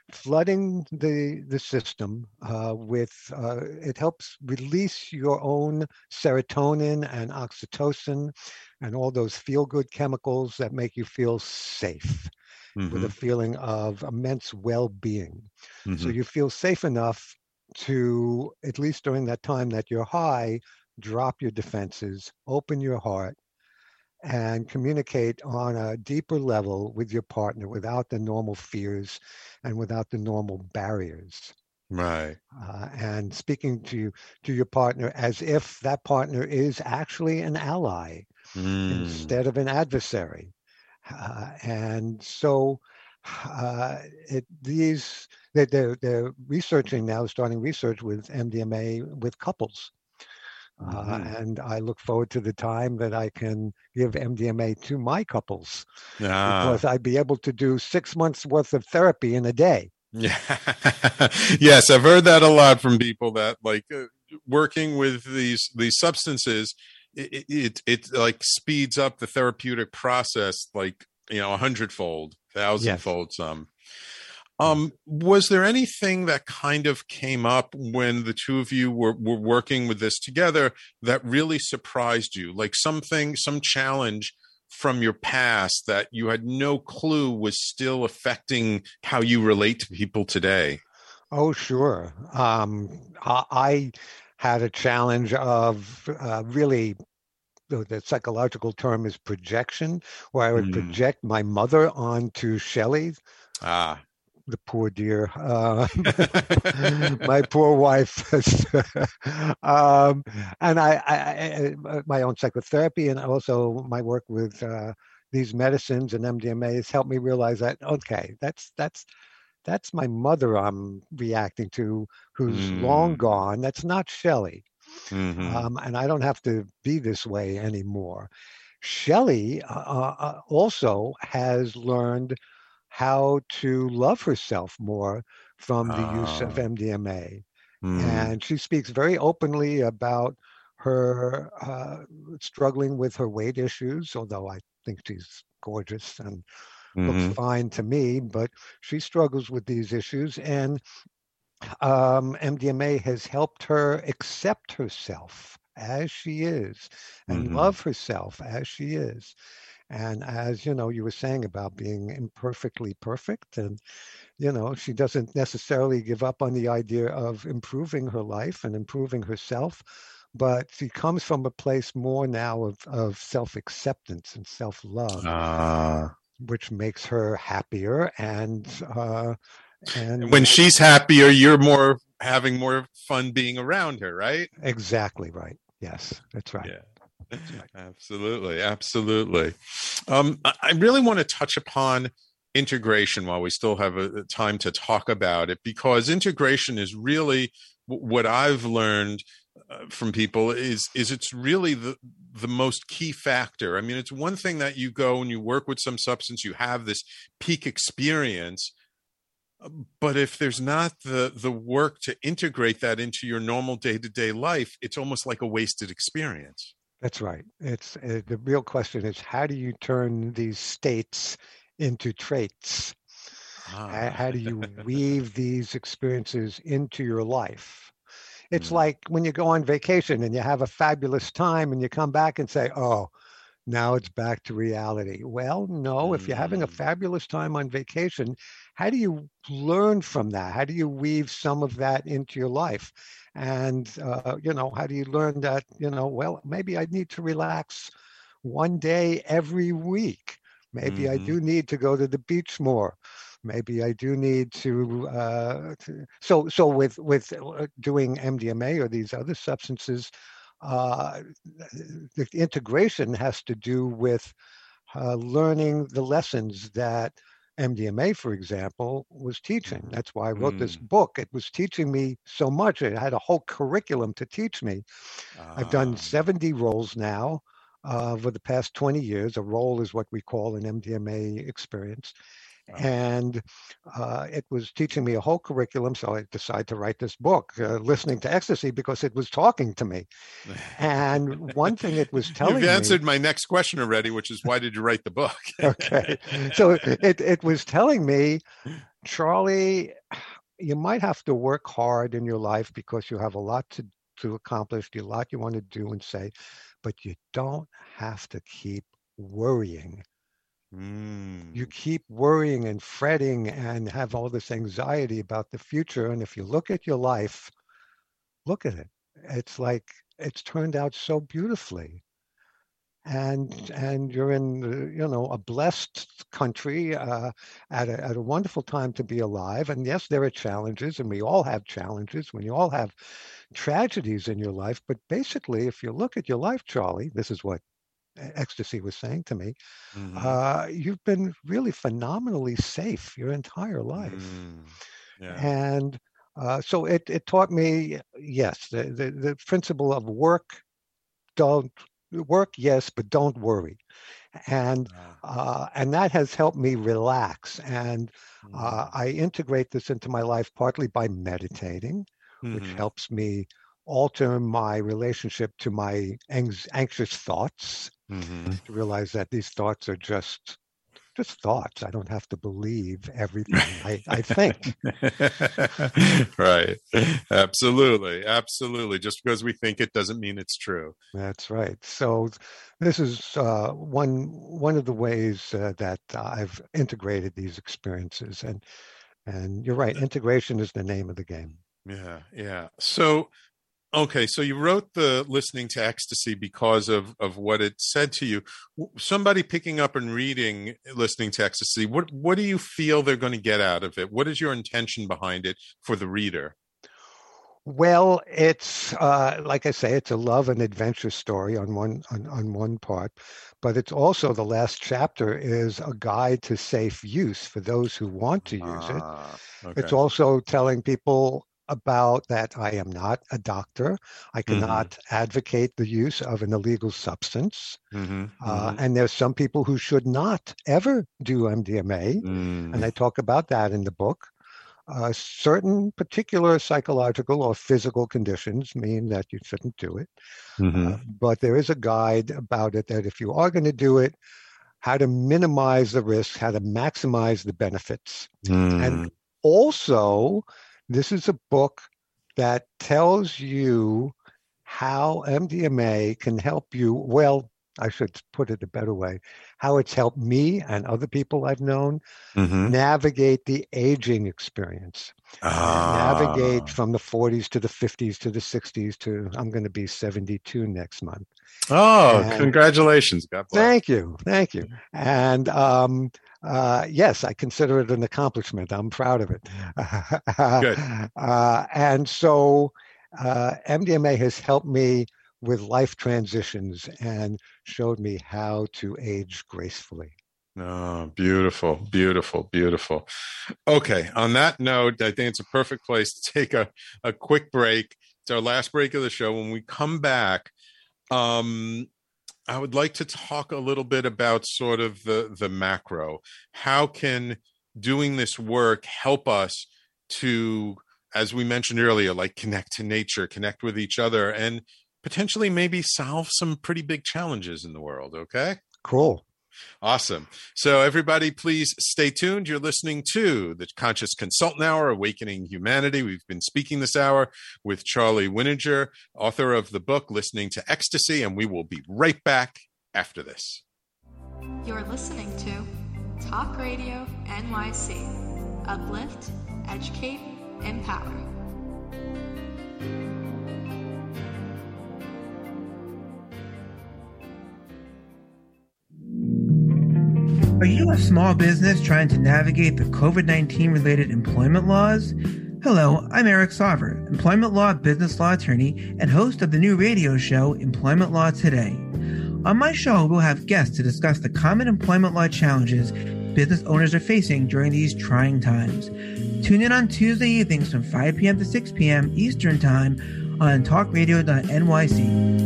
flooding the the system uh, with uh, it helps release your own serotonin and oxytocin and all those feel-good chemicals that make you feel safe, mm-hmm. with a feeling of immense well-being. Mm-hmm. So you feel safe enough to, at least during that time that you're high, drop your defenses, open your heart, and communicate on a deeper level with your partner without the normal fears and without the normal barriers. Right. Uh, and speaking to to your partner as if that partner is actually an ally mm. instead of an adversary. Uh, and so uh, it, these, they're, they're, they're researching now, starting research with M D M A with couples. Uh, mm-hmm. And I look forward to the time that I can give M D M A to my couples, ah. because I'd be able to do six months worth of therapy in a day. Yeah. Yes, I've heard that a lot from people that like uh, working with these these substances, it, it it like speeds up the therapeutic process like, you know, a hundredfold, thousandfold yes. some. Um, was there anything that kind of came up when the two of you were, were working with this together that really surprised you? Like something, some challenge from your past that you had no clue was still affecting how you relate to people today? Oh, sure. Um, I, I had a challenge of uh, really, the, the psychological term is projection, where I would mm. project my mother onto Shelley. Ah. The poor dear, uh, my poor wife, um, and I, I, I, my own psychotherapy, and also my work with uh, these medicines and M D M A has helped me realize that okay, that's that's that's my mother I'm reacting to, who's mm. long gone. That's not Shelley, mm-hmm. um, and I don't have to be this way anymore. Shelley uh, also has learned how to love herself more from the uh, use of M D M A. Mm. And she speaks very openly about her uh, struggling with her weight issues, although I think she's gorgeous and mm-hmm. looks fine to me, but she struggles with these issues. And um, M D M A has helped her accept herself as she is and mm-hmm. love herself as she is. And as, you know, you were saying about being imperfectly perfect, and, you know, she doesn't necessarily give up on the idea of improving her life and improving herself, but she comes from a place more now of, of self-acceptance and self-love, uh, which makes her happier. And, uh, and when she's happier, you're more having more fun being around her, right? Exactly right. Yes, that's right. Yeah. Absolutely. Absolutely. Um, I really want to touch upon integration while we still have a time to talk about it, because integration is really what I've learned uh, from people is, is it's really the, the most key factor. I mean, it's one thing that you go and you work with some substance, you have this peak experience, but if there's not the, the work to integrate that into your normal day-to-day life, it's almost like a wasted experience. That's right. It's uh, the real question is, how do you turn these states into traits? Ah. How, how do you weave these experiences into your life? It's mm. like when you go on vacation and you have a fabulous time and you come back and say, oh, now it's back to reality. Well, no, mm. if you're having a fabulous time on vacation, how do you learn from that? How do you weave some of that into your life? And, uh, you know, how do you learn that, you know, well, maybe I need to relax one day every week. Maybe mm-hmm. I do need to go to the beach more. Maybe I do need to, uh, to so so with, with doing M D M A or these other substances, uh, the integration has to do with uh, learning the lessons that M D M A, for example, was teaching. That's why I wrote mm. this book. It was teaching me so much. It had a whole curriculum to teach me. Uh. I've done seventy roles now uh, over the past twenty years. A role is what we call an M D M A experience. Uh. And uh, it was teaching me a whole curriculum. So I decided to write this book, uh, Listening to Ecstasy, because it was talking to me. And one thing it was telling me... You've answered me, my next question already, which is, why did you write the book? Okay. So it, it was telling me Charlie, you might have to work hard in your life because you have a lot to, to accomplish, a lot you want to do and say, but you don't have to keep worrying. Mm. You keep worrying and fretting and have all this anxiety about the future. And if you look at your life, look at it. It's like it's turned out so beautifully. And and you're in, you know, a blessed country uh, at, a, at a wonderful time to be alive. And yes, there are challenges, and we all have challenges. We all have tragedies in your life. But basically, if you look at your life, Charlie, this is what Ecstasy was saying to me, mm-hmm. uh, you've been really phenomenally safe your entire life. Mm. Yeah. And uh, so it, it taught me, yes, the, the, the principle of work, don't, work, yes, but don't worry. And uh, and that has helped me relax. And uh, I integrate this into my life partly by meditating, mm-hmm. which helps me alter my relationship to my ang- anxious thoughts, mm-hmm. to realize that these thoughts are just just thoughts. I don't have to believe everything I, I think. Right. Absolutely. Absolutely. Just because we think it doesn't mean it's true. That's right. So this is uh, one one of the ways uh, that I've integrated these experiences. And and you're right. Integration is the name of the game. Yeah. Yeah. So okay, so you wrote the Listening to Ecstasy because of, of what it said to you. Somebody picking up and reading Listening to Ecstasy, what what do you feel they're going to get out of it? What is your intention behind it for the reader? Well, it's uh, like I say, it's a love and adventure story on one on, on one part, but it's also the last chapter is a guide to safe use for those who want to use ah, it. Okay. It's also telling people about that I am not a doctor. I cannot mm-hmm. advocate the use of an illegal substance. Mm-hmm. Uh, mm-hmm. and there's some people who should not ever do M D M A. Mm. And I talk about that in the book. Uh, certain particular psychological or physical conditions mean that you shouldn't do it. Mm-hmm. Uh, but there is a guide about it that if you are going to do it, how to minimize the risks, how to maximize the benefits. Mm. And also, this is a book that tells you how M D M A can help you. Well, I should put it a better way, how it's helped me and other people I've known mm-hmm. navigate the aging experience. Ah. Navigate from the forties to the fifties to the sixties to, I'm going to be seventy-two next month. Oh, and congratulations. God bless. Thank you. Thank you. And um, uh, yes, I consider it an accomplishment. I'm proud of it. Good. Uh, and so uh, M D M A has helped me with life transitions and showed me how to age gracefully. Oh, beautiful, beautiful, beautiful. Okay, on that note, I think it's a perfect place to take a, a quick break. It's our last break of the show. When we come back, um, I would like to talk a little bit about sort of the, the macro. How can doing this work help us to, as we mentioned earlier, like connect to nature, connect with each other, and potentially maybe solve some pretty big challenges in the world, okay? Cool. Awesome. So everybody, please stay tuned. You're listening to the Conscious Consultant Hour, Awakening Humanity. We've been speaking this hour with Charlie Wininger, author of the book, Listening to Ecstasy, and we will be right back after this. You're listening to Talk Radio N Y C. Uplift, educate, empower. Are you a small business trying to navigate the covid nineteen related employment laws? Hello, I'm Eric Sauver, employment law business law attorney and host of the new radio show Employment Law Today. On my show, we'll have guests to discuss the common employment law challenges business owners are facing during these trying times. Tune in on Tuesday evenings from five p.m. to six p.m. Eastern Time on talk radio dot N Y C.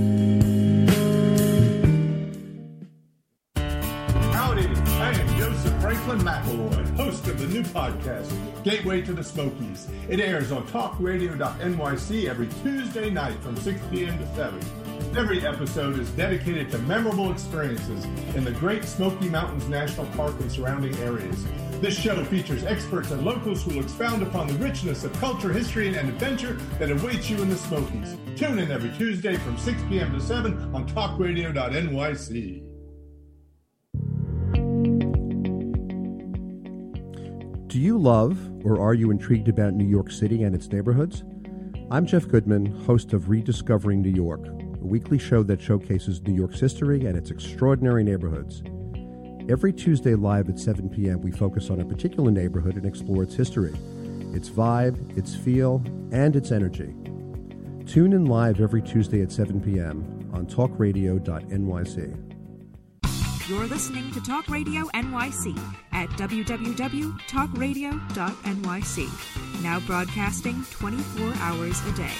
Franklin McElroy, host of the new podcast, Gateway to the Smokies. It airs on talk radio dot N Y C every Tuesday night from six p.m. to seven. Every episode is dedicated to memorable experiences in the Great Smoky Mountains National Park and surrounding areas. This show features experts and locals who will expound upon the richness of culture, history, and adventure that awaits you in the Smokies. Tune in every Tuesday from six p.m. to seven on talk radio dot N Y C. Do you love or are you intrigued about New York City and its neighborhoods? I'm Jeff Goodman, host of Rediscovering New York, a weekly show that showcases New York's history and its extraordinary neighborhoods. Every Tuesday live at seven p.m., we focus on a particular neighborhood and explore its history, its vibe, its feel, and its energy. Tune in live every Tuesday at seven p.m. on talk radio dot N Y C. You're listening to Talk Radio N Y C at w w w dot talk radio dot N Y C. Now broadcasting twenty-four hours a day.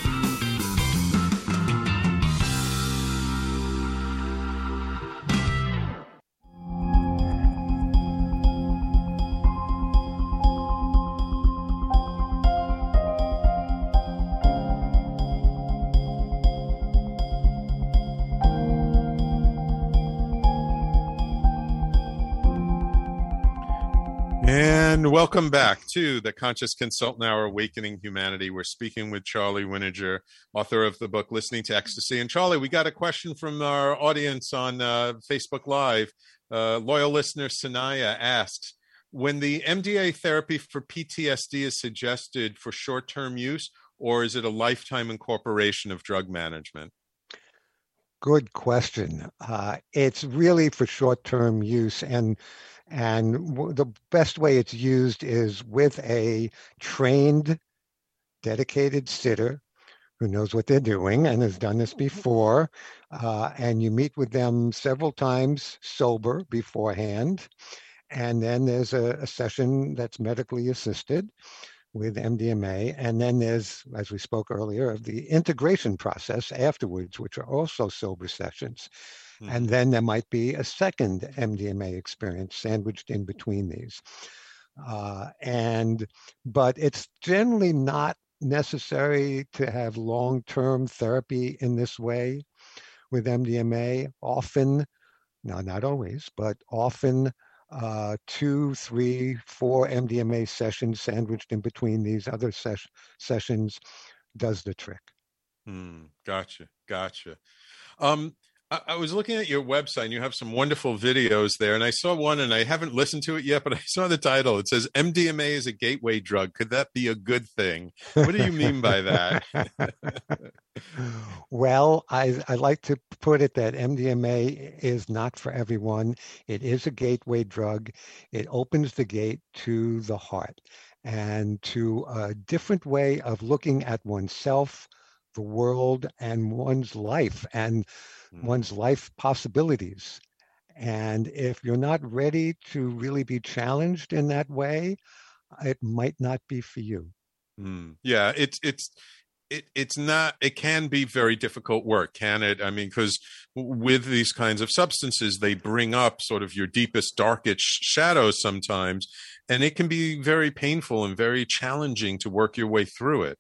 And welcome back to the Conscious Consultant Hour, Awakening Humanity. We're speaking with Charlie Wininger, author of the book Listening to Ecstasy. And Charlie, we got a question from our audience on uh, Facebook Live. Uh, loyal listener Sanaya asks, when the M D A therapy for P T S D is suggested for short-term use, or is it a lifetime incorporation of drug management? Good question. Uh, it's really for short-term use, and and w- the best way it's used is with a trained, dedicated sitter who knows what they're doing and has done this before. Uh, and you meet with them several times sober beforehand. And then there's a, a session that's medically assisted with M D M A. And then there's, as we spoke earlier, of the integration process afterwards, which are also sober sessions. Mm-hmm. And then there might be a second M D M A experience sandwiched in between these. Uh, and, but it's generally not necessary to have long-term therapy in this way with M D M A. Often, no, not always, but often uh, two, three, four M D M A sessions sandwiched in between these other ses- sessions does the trick. Hmm, gotcha, gotcha. Um, I, I was looking at your website, and you have some wonderful videos there, and I saw one, and I haven't listened to it yet, but I saw the title. It says, M D M A is a gateway drug. Could that be a good thing? What do you mean by that? Well, I, I like to put it that M D M A is not for everyone. It is a gateway drug. It opens the gate to the heart and to a different way of looking at oneself, the world, and one's life, and mm. one's life possibilities. And if you're not ready to really be challenged in that way, it might not be for you. Mm. Yeah, it's it's it it's not. It can be very difficult work, can it? I mean, because with these kinds of substances, they bring up sort of your deepest, darkest shadows sometimes, and it can be very painful and very challenging to work your way through it.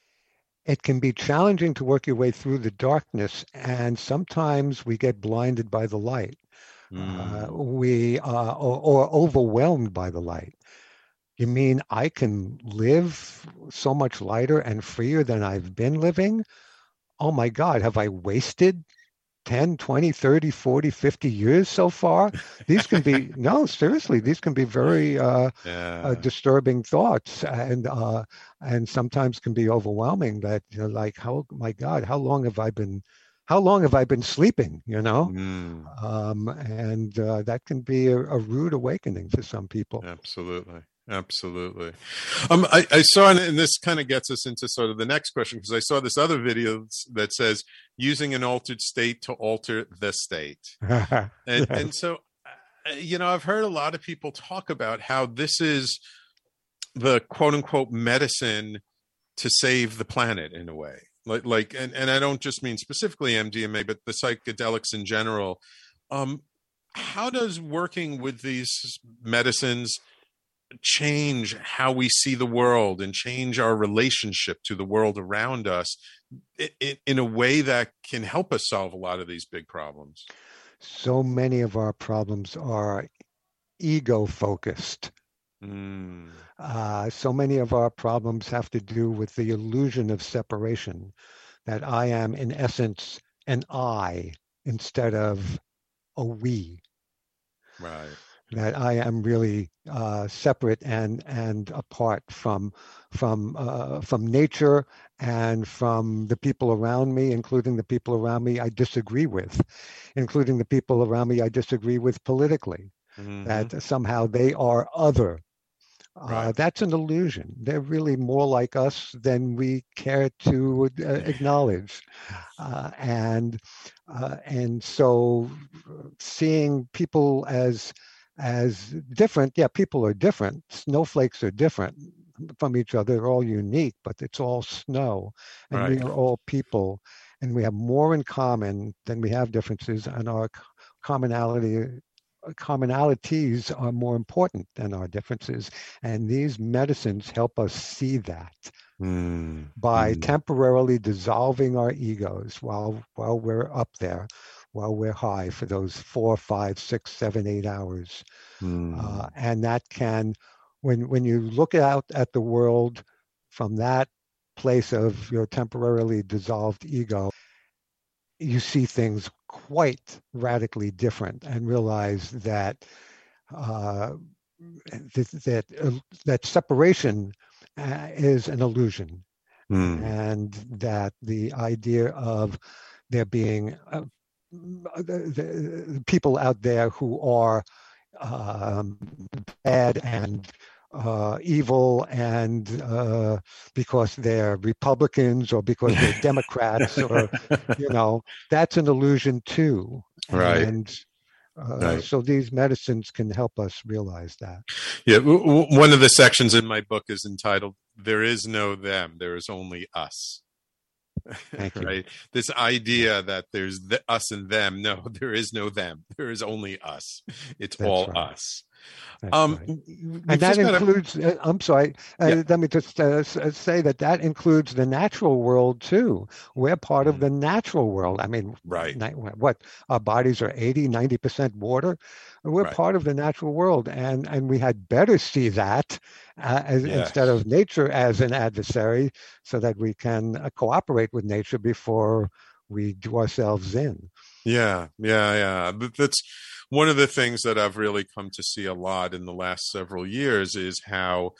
It can be challenging to work your way through the darkness, and sometimes we get blinded by the light. Mm. Uh, we uh, or, or overwhelmed by the light. You mean I can live so much lighter and freer than I've been living? Oh my God, have I wasted ten, twenty, thirty, forty, fifty years so far? These can be, no, seriously, these can be very uh, yeah. uh, disturbing thoughts, and uh, and sometimes can be overwhelming that, you know, like, how, my God, how long have I been, how long have I been sleeping, you know? Mm. Um, and uh, that can be a, a rude awakening for some people. Absolutely. Absolutely. Um, I, I saw, and this kind of gets us into sort of the next question, because I saw this other video that says using an altered state to alter the state. and, and so, you know, I've heard a lot of people talk about how this is the quote unquote medicine to save the planet in a way. Like, like, and, and I don't just mean specifically M D M A, but the psychedelics in general. Um, how does working with these medicines change how we see the world and change our relationship to the world around us in, in a way that can help us solve a lot of these big problems? So many of our problems are ego focused. Mm. Uh, so many of our problems have to do with the illusion of separation, that I am in essence an I instead of a we. Right. That I am really uh, separate and and apart from from uh, from nature and from the people around me, including the people around me I disagree with, including the people around me I disagree with politically. Mm-hmm. That somehow they are other. Right. Uh, that's an illusion. They're really more like us than we care to uh, acknowledge, uh, and uh, and so seeing people as as different. Yeah, people are different. Snowflakes are different from each other. They're all unique, but it's all snow, and right. we are all people, and we have more in common than we have differences, and our commonality. commonalities are more important than our differences, and these medicines help us see that mm. by mm. temporarily dissolving our egos while while we're up there, while we're high for those four, five, six, seven, eight hours, mm. uh, and that can, when when you look out at the world from that place of your temporarily dissolved ego, you see things quite radically different and realize that uh, that that, uh, that separation uh, is an illusion, mm. and that the idea of there being uh, the, the people out there who are um, bad and uh, evil, and uh, because they're Republicans or because they're Democrats, or you know, that's an illusion too. Right. And uh, right. so these medicines can help us realize that. Yeah. W- w- one of the sections in my book is entitled "There is no them. There is only us." Thank you. Right. This idea that there's the us and them. No, there is no them. There is only us. It's That's all right. us. That's um, right. And that includes, a... uh, I'm sorry, uh, yeah. let me just uh, say that that includes the natural world too. We're part mm. of the natural world. I mean, right. what, our bodies are eighty, ninety percent water. We're right. part of the natural world. And, and we had better see that uh, as, yes. instead of nature as an adversary, so that we can uh, cooperate with nature before we do ourselves in. Yeah, yeah, yeah. That's one of the things that I've really come to see a lot in the last several years, is how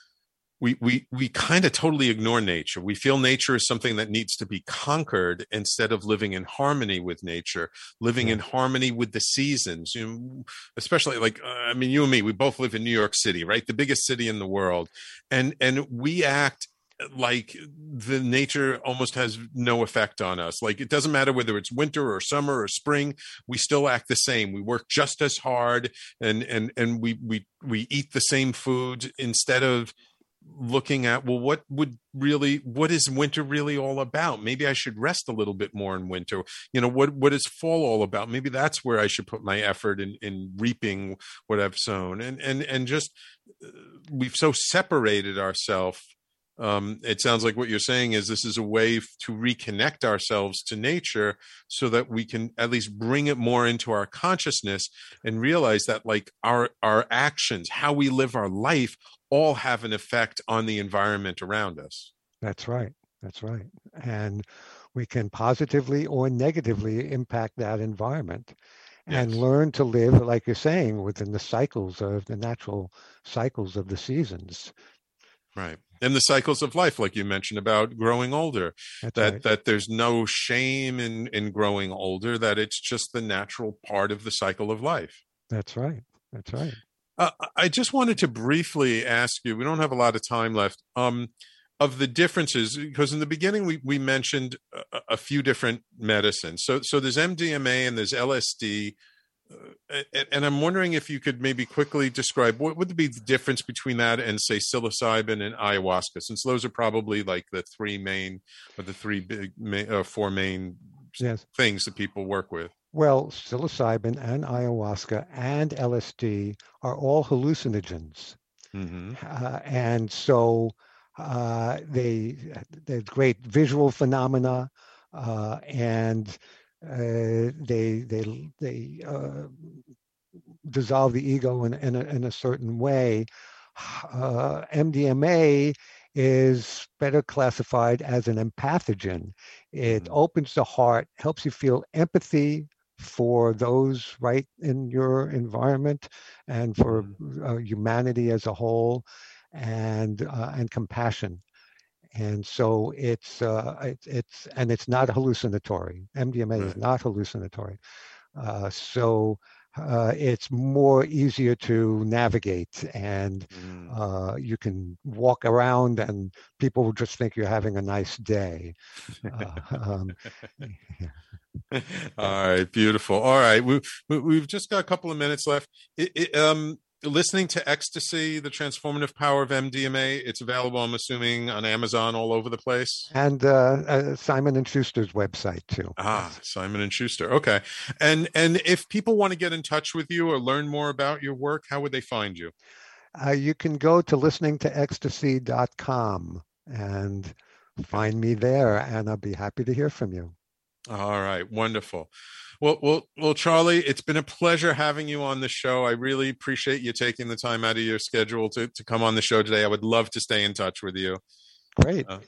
we we we kind of totally ignore nature. We feel nature is something that needs to be conquered instead of living in harmony with nature, living yeah. in harmony with the seasons. You know, especially like uh, I mean, you and me, we both live in New York City, right? The biggest city in the world, and and we act like the nature almost has no effect on us. Like, it doesn't matter whether it's winter or summer or spring, we still act the same. We work just as hard, and and and we we we eat the same foods, instead of looking at, well, what would really, what is winter really all about? Maybe I should rest a little bit more in winter. You know, what what is fall all about? Maybe that's where I should put my effort in in reaping what I've sown. And and and just uh, we've so separated ourselves. Um, it sounds like what you're saying is this is a way to reconnect ourselves to nature, so that we can at least bring it more into our consciousness and realize that, like, our our actions, how we live our life, all have an effect on the environment around us. That's right. That's right. And we can positively or negatively impact that environment. And yes. learn to live, like you're saying, within the cycles of the natural cycles of the seasons. Right. And the cycles of life, like you mentioned about growing older, That's that right. that there's no shame in, in growing older, that it's just the natural part of the cycle of life. That's right. That's right. Uh, I just wanted to briefly ask you, we don't have a lot of time left, um, of the differences, because in the beginning we, we mentioned a, a few different medicines. So so there's M D M A and there's L S D. Uh, and, and I'm wondering if you could maybe quickly describe what would be the difference between that and, say, psilocybin and ayahuasca, since those are probably like the three main, or the three big, uh, four main yes. things that people work with. Well, psilocybin and ayahuasca and L S D are all hallucinogens. Mm-hmm. Uh, and so Uh, they there's great visual phenomena, uh, and uh, they they they uh, dissolve the ego in in a, in a certain way. Uh, M D M A is better classified as an empathogen. It mm-hmm. opens the heart, helps you feel empathy for those right in your environment and for mm-hmm. uh, humanity as a whole, and uh, and compassion. And so it's uh, it, it's and it's not hallucinatory. M D M A right. is not hallucinatory. Uh, so. Uh, it's more easier to navigate, and mm. uh, you can walk around and people will just think you're having a nice day. Uh, um, yeah. All right, beautiful. All right, we, we, we've just got a couple of minutes left. It, it, um, listening to Ecstasy, The Transformative Power of M D M A, it's available, I'm assuming, on Amazon all over the place. And uh, uh, Simon and Schuster's website, too. Ah, Simon and Schuster. Okay. And and if people want to get in touch with you or learn more about your work, how would they find you? Uh, you can go to listening to ecstasy dot com and find me there, and I'll be happy to hear from you. All right. Wonderful. Well, well, well, Charlie, it's been a pleasure having you on the show. I really appreciate you taking the time out of your schedule to, to come on the show today. I would love to stay in touch with you. Great. Uh,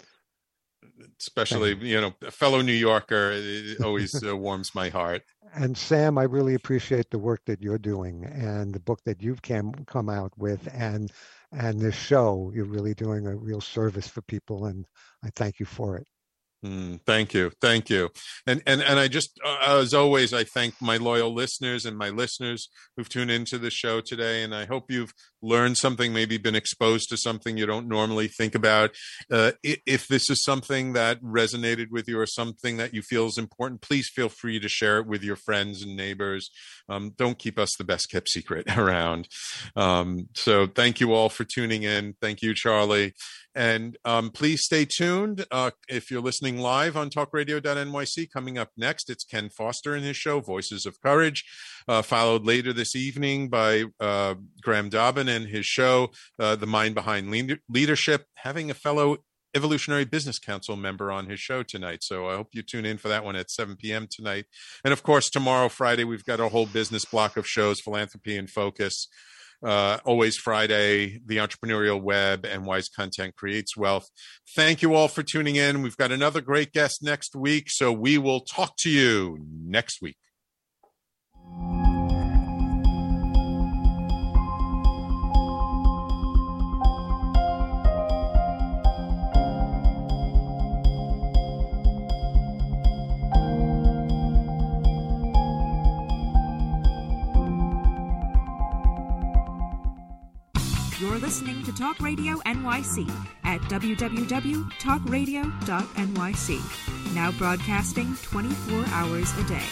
especially, you. you know, a fellow New Yorker, it always uh, warms my heart. And Sam, I really appreciate the work that you're doing and the book that you've came, come out with, and and this show. You're really doing a real service for people, and I thank you for it. Mm, thank you. Thank you. And, and, and I just, uh, as always, I thank my loyal listeners and my listeners who've tuned into the show today. And I hope you've learned something, maybe been exposed to something you don't normally think about. Uh, if this is something that resonated with you or something that you feel is important, please feel free to share it with your friends and neighbors. Um, don't keep us the best kept secret around. Um, so thank you all for tuning in. Thank you, Charlie. And um, please stay tuned. Uh, if you're listening live on talk radio dot N Y C, coming up next, it's Ken Foster and his show, Voices of Courage, uh, followed later this evening by uh, Graham Dobbin and his show, uh, The Mind Behind Le- Leadership, having a fellow Evolutionary Business Council member on his show tonight. So I hope you tune in for that one at seven p.m. tonight. And of course, tomorrow, Friday, we've got a whole business block of shows, Philanthropy in Focus. Uh, always Friday, The Entrepreneurial Web, and Wise Content Creates Wealth. Thank you all for tuning in. We've got another great guest next week, so we will talk to you next week. You're listening to Talk Radio N Y C at w w w dot talk radio dot N Y C. Now broadcasting twenty-four hours a day.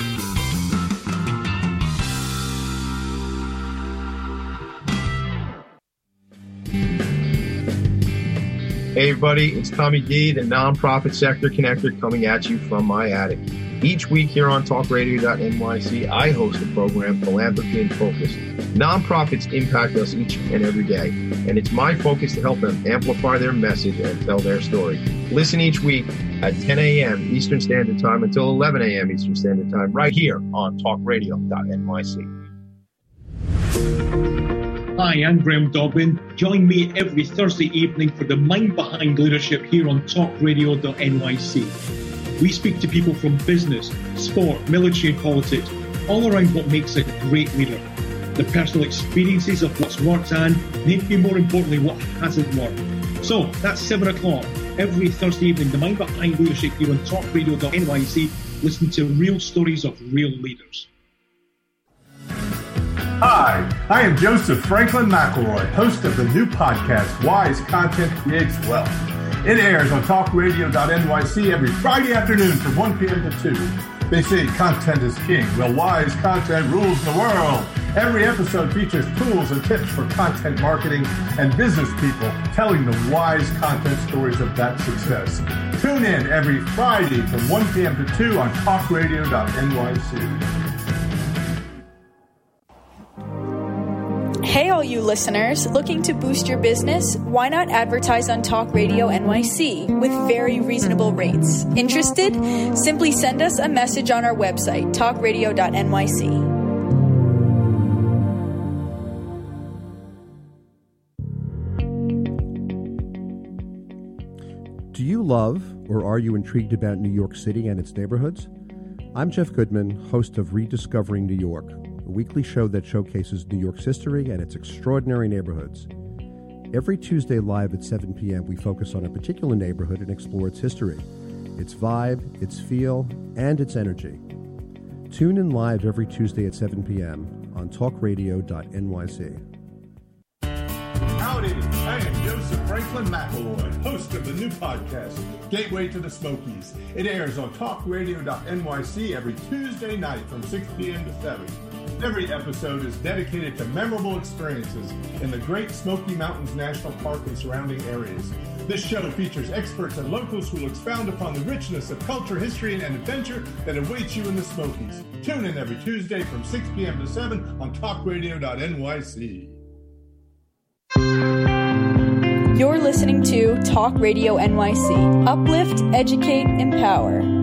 Hey everybody, it's Tommy D, the Nonprofit Sector Connector, coming at you from my attic. Each week here on talk radio dot N Y C, I host the program Philanthropy in Focus. Nonprofits impact us each and every day, and it's my focus to help them amplify their message and tell their story. Listen each week at ten a.m. Eastern Standard Time until eleven a.m. Eastern Standard Time, right here on talk radio dot N Y C. Hi, I'm Graham Dobbin. Join me every Thursday evening for the Mind Behind Leadership here on talk radio dot N Y C. We speak to people from business, sport, military and politics, all around what makes a great leader. The personal experiences of what's worked and, maybe more importantly, what hasn't worked. So, that's seven o'clock every Thursday evening, the Mind Behind Leadership here on talk radio dot N Y C. Listen to real stories of real leaders. Hi, I am Joseph Franklin McElroy, host of the new podcast, Wise Content Creates Wealth. It airs on talk radio dot N Y C every Friday afternoon from one p.m. to two. They say content is king. Well, wise content rules the world. Every episode features tools and tips for content marketing and business people telling the wise content stories of that success. Tune in every Friday from one p.m. to two on talk radio dot N Y C. Hey, all you listeners, looking to boost your business? Why not advertise on Talk Radio N Y C with very reasonable rates? Interested? Simply send us a message on our website, talk radio dot N Y C. Do you love or are you intrigued about New York City and its neighborhoods? I'm Jeff Goodman, host of Rediscovering New York, a weekly show that showcases New York's history and its extraordinary neighborhoods. Every Tuesday live at seven p.m., we focus on a particular neighborhood and explore its history, its vibe, its feel, and its energy. Tune in live every Tuesday at seven p.m. on talk radio dot N Y C. Howdy, I am Joseph Franklin McElroy, host of the new podcast, Gateway to the Smokies. It airs on talk radio dot N Y C every Tuesday night from six p.m. to seven. Every episode is dedicated to memorable experiences in the Great Smoky Mountains National Park and surrounding areas. This show features experts and locals who will expound upon the richness of culture, history, and adventure that awaits you in the Smokies. Tune in every Tuesday from six p.m. to seven on talk radio dot N Y C. You're listening to Talk Radio N Y C. Uplift, educate, empower.